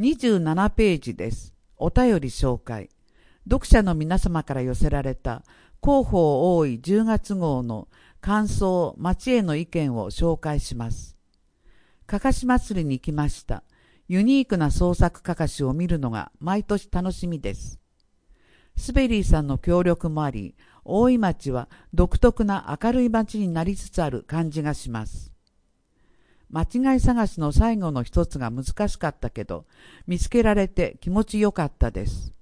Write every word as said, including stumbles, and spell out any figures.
にじゅうななページです。お便り紹介。読者の皆様から寄せられた広報多いじゅうがつ号の感想、町への意見を紹介します。かかし祭りに来ました。ユニークな創作かかしを見るのが毎年楽しみです。スベリーさんの協力もあり、大井町は独特な明るい町になりつつある感じがします。間違い探しの最後の一つが難しかったけど、見つけられて気持ちよかったです。